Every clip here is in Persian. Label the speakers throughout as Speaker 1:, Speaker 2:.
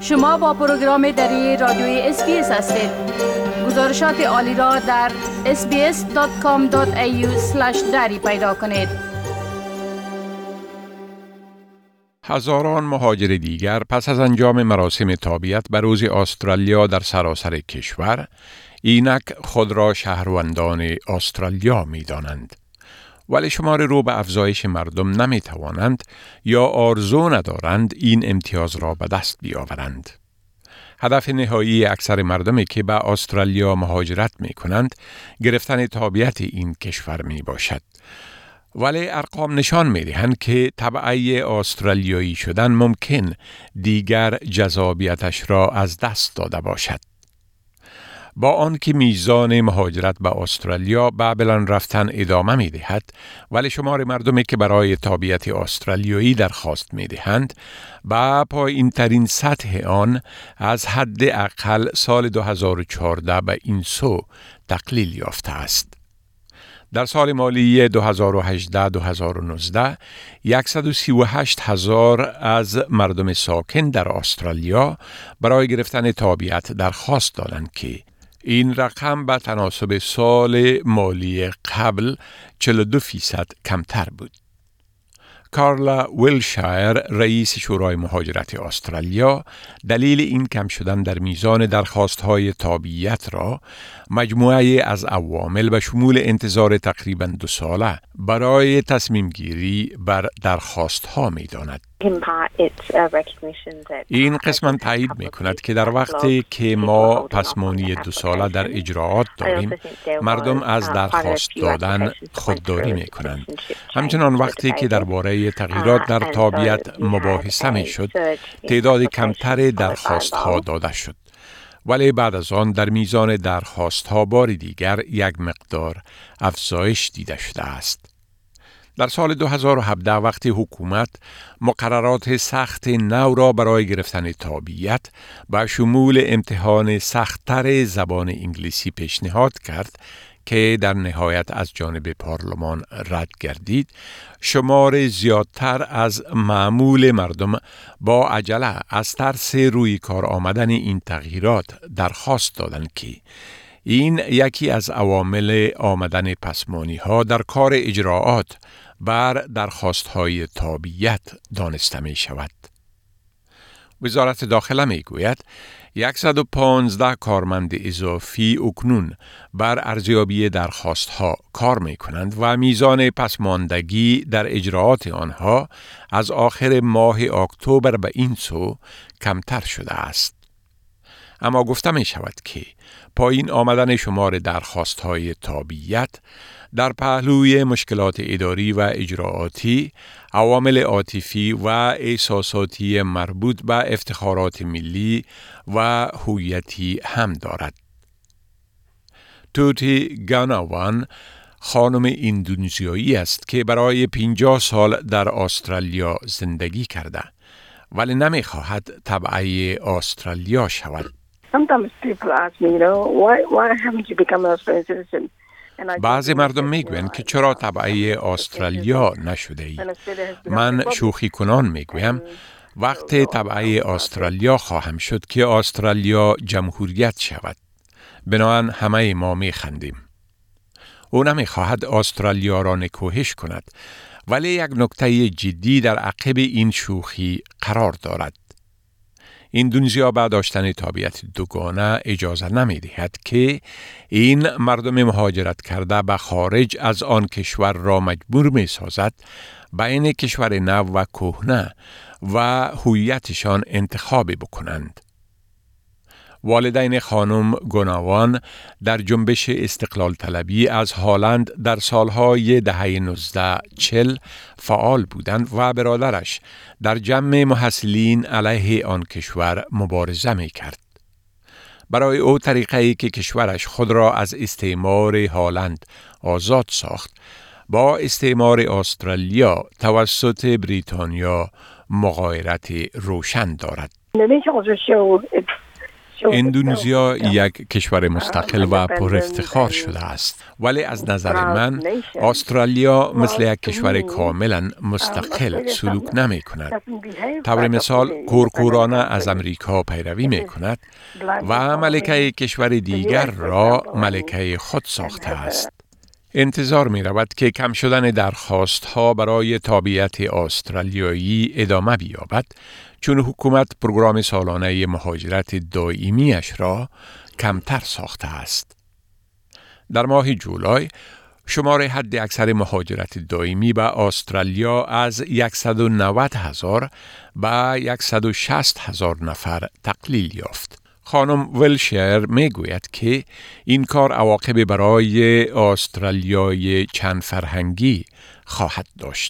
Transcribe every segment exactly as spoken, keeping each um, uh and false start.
Speaker 1: شما با پروگرام دری رادیوی اس بی اس هستید. گزارشات عالی را در اس بی اس دات کام دات ای یو اسلش دری پیدا کنید.
Speaker 2: هزاران مهاجر دیگر پس از انجام مراسم تابعیت به روز استرالیا در سراسر کشور، اینک خود را شهروندان استرالیا می دانند. ولی شمار رو به افزایش مردم نمی توانند یا آرزو ندارند این امتیاز را به دست بیاورند. هدف نهایی اکثر مردمی که به استرالیا مهاجرت می کنند گرفتن تابعیت این کشور می باشد. ولی ارقام نشان می دهند که تبعه استرالیایی شدن ممکن دیگر جذابیتش را از دست داده باشد. با آنکه میزان مهاجرت به استرالیا به بلند رفتن ادامه می دهد، ولی شمار مردمی که برای تابعیت استرالیایی درخواست می دهند با پایین ترین سطح آن از حد اقل سال دو هزار و چهارده به این سو تقلیل یافته است. در سال مالی دو هزار و هجده دو هزار و نوزده صد و سی و هشت هزار از مردم ساکن در استرالیا برای گرفتن تابعیت درخواست دادند که این رقم به تناسب سال مالی قبل چهل و دو فیصد کمتر بود. کارلا ویلشایر، رئیس شورای مهاجرت استرالیا، دلیل این کم شدن در میزان درخواست‌های تابعیت را مجموعه از عوامل به شمول انتظار تقریباً دو ساله برای تصمیم گیری بر درخواست‌ها می‌داند. این قسماً تایید می‌کند که در وقتی که ما پسمانی دو ساله در اجراعات داریم، مردم از درخواست دادن خودداری می‌کنند. همچنان وقتی که درباره تغییرات در تابعیت مباحثه می‌شد، تعداد کمتر درخواست‌ها داده شد. ولی بعد از آن در میزان درخواست‌ها بار دیگر یک مقدار افزایش دیده شده است. در سال دو هزار و هفده وقتی حکومت مقررات سخت نو را برای گرفتن تابعیت با شمول امتحان سخت‌تر زبان انگلیسی پیشنهاد کرد که در نهایت از جانب پارلمان رد گردید، شمار زیادتر از معمول مردم با عجله از ترس روی کار آمدن این تغییرات درخواست دادند که این یکی از عوامل آمدن پسمانی ها در کار اجراعات بر درخواست های تابعیت دانسته می شود. وزارت داخله می گوید صد و پانزده کارمند اضافی اکنون بر ارزیابی درخواست ها کار می کنند و میزان پسماندگی در اجراعات آنها از آخر ماه اکتبر به این سو کمتر شده است. اما گفته می شود که پایین آمدن شمار درخواست های تابعیت در پهلوی مشکلات اداری و اجراعاتی، عوامل عاطفی و احساساتی مربوط به افتخارات ملی و هویتی هم دارد. توتی گاناوان خانم اندونزیایی است که برای پنجاه سال در استرالیا زندگی کرده ولی نمی خواهد تبعه استرالیا شود.
Speaker 3: Sometimes people ask me, you know, why why haven't you become an Australian citizen?
Speaker 2: بعضی مردم میگویند که چرا تبعه استرالیا نشده ای؟ من شوخی کنان میگویم وقت تبعه استرالیا خواهم شد که استرالیا جمهوریت شود. بنابراین همه ما میخندیم. او نمیخواهد استرالیا را نکوهش کند، ولی یک نکته جدی در عقب این شوخی قرار دارد. اندونزیا با داشتن تابعیت دوگانه اجازه نمی دهد که این مردم مهاجرت کرده به خارج از آن کشور را مجبور می سازد بین کشور نو و کهنه و هویتشان انتخاب بکنند. والدین خانم گوناوان در جنبش استقلال طلبی از هالند در سالهای دهه نوزده چهل فعال بودند و برادرش در جمع محصلین علیه آن کشور مبارزه می کرد. برای او طریقه‌ای که کشورش خود را از استعمار هالند آزاد ساخت، با استعمار استرالیا توسط بریتانیا مغایرت روشن دارد. اندونزیا یک کشور مستقل و پر افتخار شده است، ولی از نظر من استرالیا مثل یک کشور کاملا مستقل سلوک نمی کند. طور مثال کورکورانه از امریکا پیروی می کند و ملکه کشور دیگر را ملکه خود ساخته است. انتظار می رود که کم شدن درخواست ها برای تابعیت استرالیایی ادامه بیابد، چون حکومت پروگرام سالانه مهاجرت دائمیش را کمتر ساخته است. در ماه جولای شمار حد اکثر مهاجرت دائمی به استرالیا از صد و نود هزار به صد و شصت هزار نفر تقلیل یافت. خانم ویلشیر می گوید که این کار عواقب برای استرالیای چند فرهنگی خواهد داشت.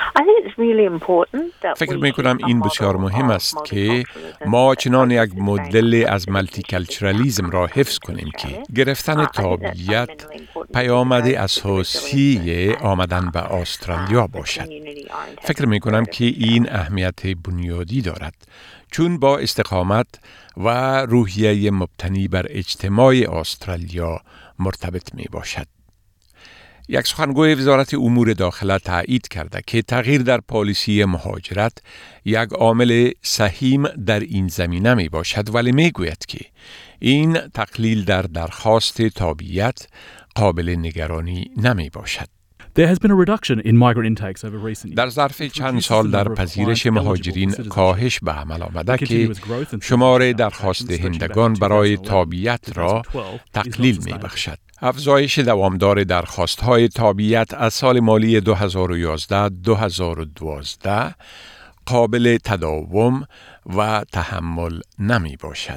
Speaker 2: فکر می کنم این بسیار مهم است که ما چنان یک مدل از مالتیکلچرالیسم را حفظ کنیم که گرفتن تابعیت پیامد اساسی آمدن به استرالیا باشد. فکر می کنم که این اهمیت بنیادی دارد، چون با استقامت و روحیه مبتنی بر اجتماع استرالیا مرتبط می باشد. یک سخنگوی وزارت امور داخله تایید کرده که تغییر در پالیسی مهاجرت یک عامل سهیم در این زمینه می باشد، ولی می گوید که این تقلیل در درخواست تابعیت قابل نگرانی نمی باشد.
Speaker 4: There has been a reduction in migrant intakes over recent years.
Speaker 2: در ظرف چند سال در پذیرش مهاجرین کاهش به عمل آمده که شمار درخواست دهندگان برای تابعیت را تقلیل می بخشد. افزایش دوامدار درخواست‌های تابعیت از سال مالی دو هزار و یازده دو هزار و دوازده قابل تداوم و تحمل نمی باشد.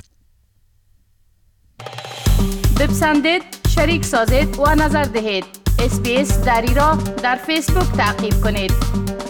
Speaker 1: بپسندید، شریک سازید و نظر دهید. اس بی اس دری را در فیسبوک تعقیب کنید.